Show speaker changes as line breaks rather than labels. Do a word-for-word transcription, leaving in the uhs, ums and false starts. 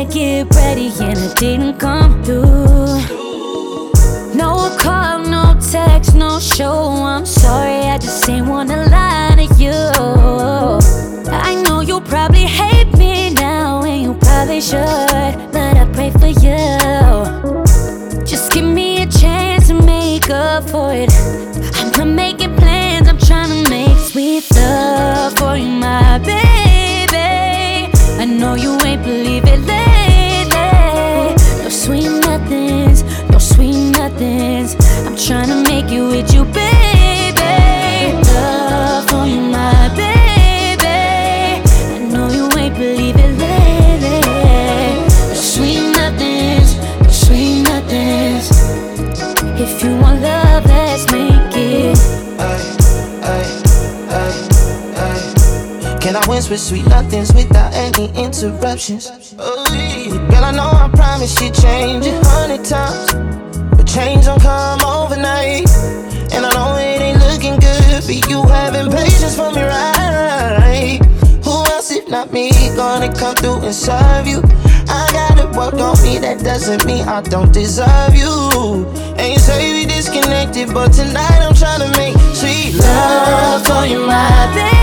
I get ready and I didn't come through. No call, no text, no show. I'm sorry, I just ain't wanna lie to you. I know you probably hate me now, and you probably should, but I pray for you. Just give me a chance to make up for it. I'm not making plans, I'm trying to make sweet love for you, my baby. I know you ain't believe it lately. No sweet nothings, no sweet nothings. I'm trying to make it with you, baby. Love for you, my baby. I know you ain't believe it lately. No sweet nothings, no sweet nothings. If you want love, let's make it.
Can I whisper sweet nothings without any interruptions? Oh, yeah. Girl, I know I promised you'd change a hundred times, but change don't come overnight. And I know it ain't looking good for you having patience for me, right? Who else if not me gonna come through and serve you? I gotta work on me, that doesn't mean I don't deserve you. And you say we disconnected, but tonight I'm trying to make sweet love for you, my baby.